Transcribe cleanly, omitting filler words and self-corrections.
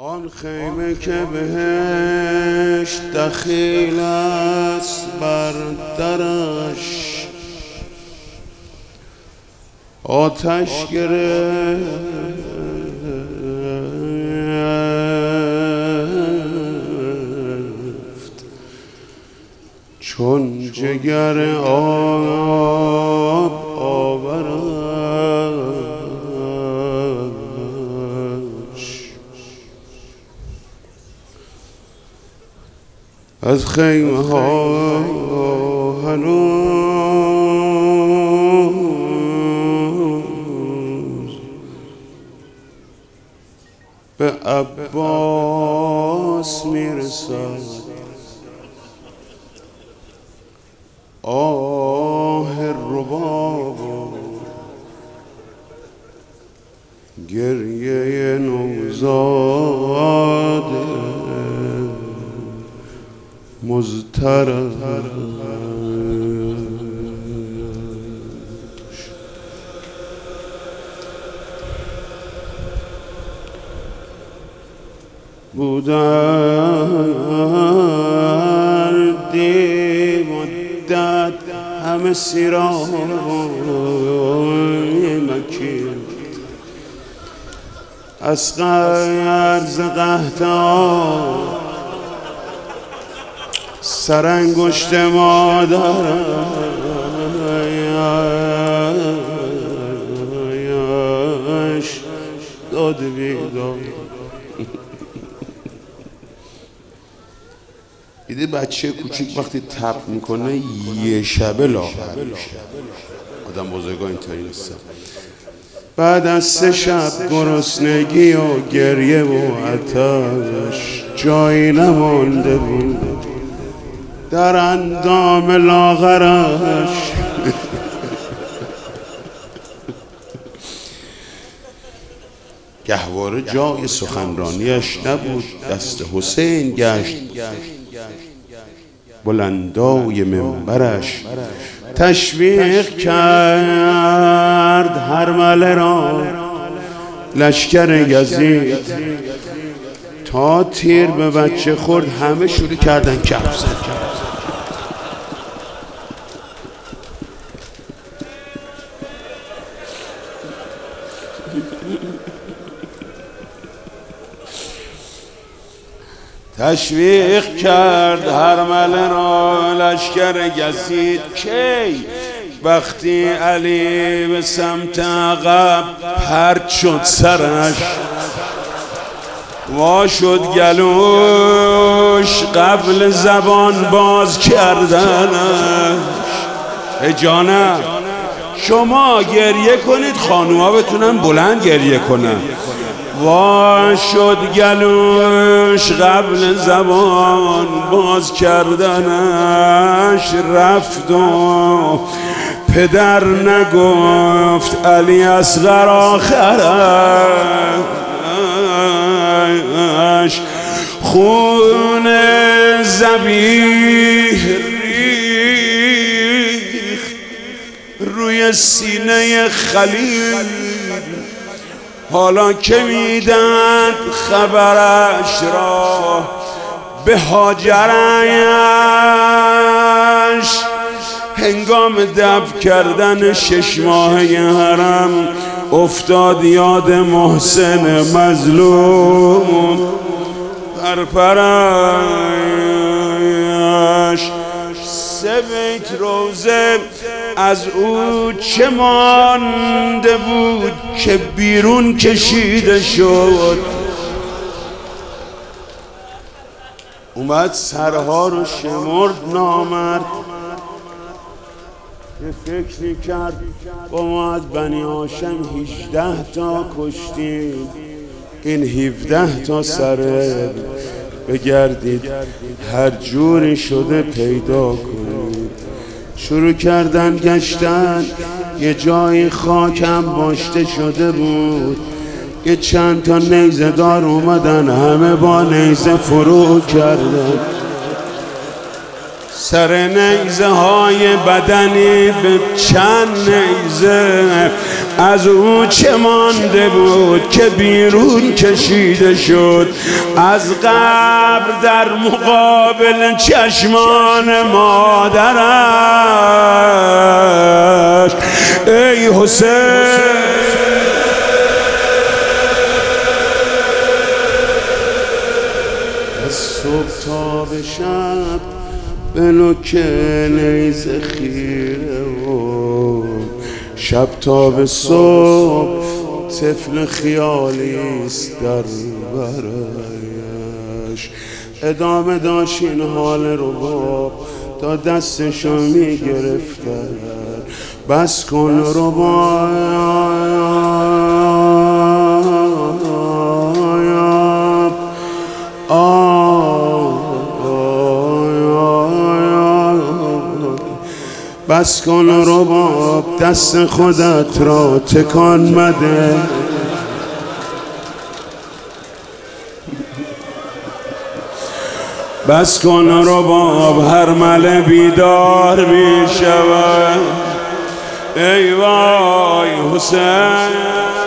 آن خیمه که بهش دخیل است بر درش آتش گرفت، چون جگر آب آورش. از خیمه ها هنوز به عباس میرسد آه رباب و گریه نوزاد مضطرب. بودردی مدت همه سیران مکید از قرض قحطان سرانگشت مادرش داد بیداد. دیدی بچه کوچیک وقتی تب میکنه یه شبه لاغر میشه. آدم بزرگا اینطوری نیستن. بعد از 3 شب گرسنگی و گریه و آتش جایی نمانده بود در اندام لاغرش. گهواره جای سخنرانیش نبود، دست حسین گشت بلندای منبرش. تشویق کرد هرمله را لشکر یزید، تا تیر به بچه خورد همه شروع کردن کف زدن. تشویق کرد هرمله را لشکر یزید کی وقتی علی به سمت عقب پرت شد سرش وا شد گلوش قبل زبان باز کردنش. ای جانم شما گریه کنید خانوها بتونن بلند گریه کنن. وا شد گلوش قبل زبان باز کردنش رفت و پدر نگفت علی اصغر آخرش. خون ذبیح ریخت روی سینه خلیل، حالا که میدند خبرش را به هاجرش. هنگام دفن کردن 6 ماهه حرم افتاد یاد محسن مظلوم در پرش. 3 بیت روزه از او چه مانده بود که بیرون کشیده شد. اومد سرها رو شمرد نامرد، یه فکری کرد با ما از بنی هاشم 18 تا کشتیم، این 17 تا سره بگردید هر جوری شده پیدا کنید. شروع کردن گشتن، یه جایی خاکم باشته شده بود، یه چند تا نیزه دار اومدن همه با نیزه فرو کردن. سر نیزه های بدنی به چند نیزه از او چه مانده بود که بیرون کشیده شد از قبر در مقابل چشمان مادرش. ای حسین از صبح تا به شب به نوک نیزه خیره و شب تا به صبح طفل خیالیست در برایش. ادامه داشت این حال رو با تا دستشو میگرفتن. بس کن رو با بس کن رباب دست خودت را تکان مده. بس کن رباب هر مله بیدار می شود. ای وای حسین